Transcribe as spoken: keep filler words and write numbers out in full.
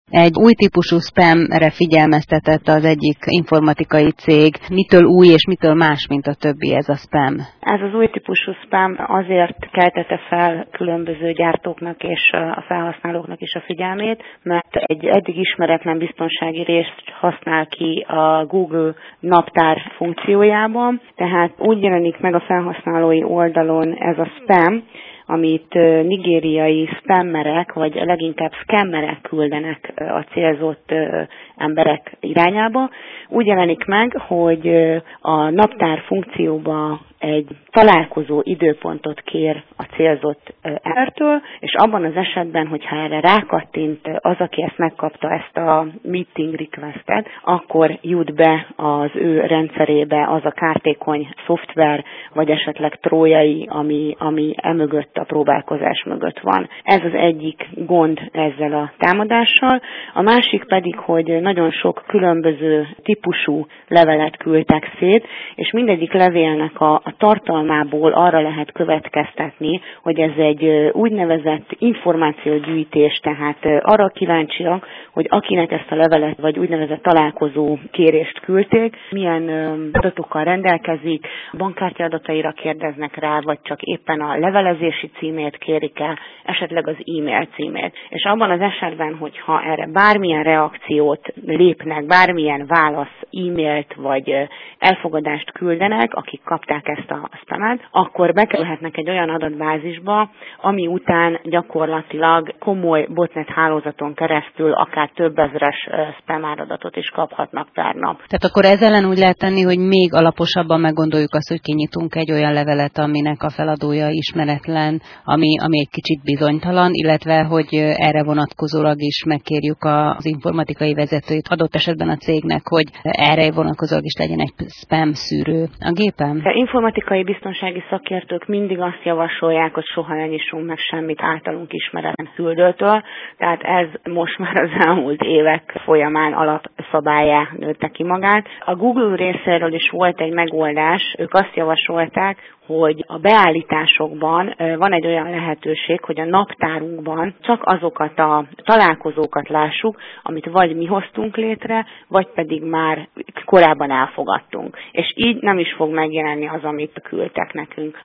Egy új típusú spamre figyelmeztetett az egyik informatikai cég. Mitől új és mitől más, mint a többi ez a spam? Ez az új típusú spam azért keltette fel különböző gyártóknak és a felhasználóknak is a figyelmét, mert egy eddig ismeretlen biztonsági részt használ ki a Google naptár funkciójában, tehát úgy jelenik meg a felhasználói oldalon ez a spam, amit nigériai spammerek, vagy leginkább scammerek küldenek a célzott emberek irányába. Úgy jelenik meg, hogy a naptár funkcióba egy találkozó időpontot kér a célzott embertől, és abban az esetben, hogyha erre rákattint az, aki ezt megkapta, ezt a meeting requestet, akkor jut be az ő rendszerébe az a kártékony szoftver, vagy esetleg trójai, ami, ami emögött a próbálkozás mögött van. Ez az egyik gond ezzel a támadással. A másik pedig, hogy nagyon sok különböző típusú levelet küldtek szét, és mindegyik levélnek a, a tartalmából arra lehet következtetni, hogy ez egy úgynevezett információgyűjtés, tehát arra kíváncsiak, hogy akinek ezt a levelet vagy úgynevezett találkozó kérést küldték, milyen adatokkal rendelkezik, bankkártya adataira kérdeznek rá, vagy csak éppen a levelezési címét kérik el, esetleg az e-mail címét. És abban az esetben, hogyha erre bármilyen reakciót lépnek, bármilyen válasz, e-mailt vagy elfogadást küldenek, akik kapták ezt a spamet, akkor bekerülhetnek egy olyan adatbázisba, ami után gyakorlatilag komoly botnet hálózaton keresztül akár több ezres spam áradatot is kaphatnak per nap. Tehát akkor ez ellen úgy lehet tenni, hogy még alaposabban meggondoljuk azt, hogy kinyitunk egy olyan levelet, aminek a feladója ismeretlen, ami, ami egy kicsit bizonytalan, illetve hogy erre vonatkozólag is megkérjük az informatikai vezetőit, adott esetben a cégnek, hogy erre vonatkozólag is legyen egy spam szűrő a gépen. A informatikai biztonsági szakértők mindig azt javasolják, hogy soha ne nyissunk meg semmit általunk ismeretlen küldőtől, tehát ez most már az elmúlt évek folyamán alapszabályá nőtte ki magát. A Google részéről is volt egy megoldás, ők azt javasolták, hogy a beállításokban van egy olyan lehetőség, hogy a naptárunkban csak azokat a találkozókat lássuk, amit vagy mi hoztunk létre, vagy pedig már korábban elfogadtunk. És így nem is fog megjelenni az, amit küldtek nekünk.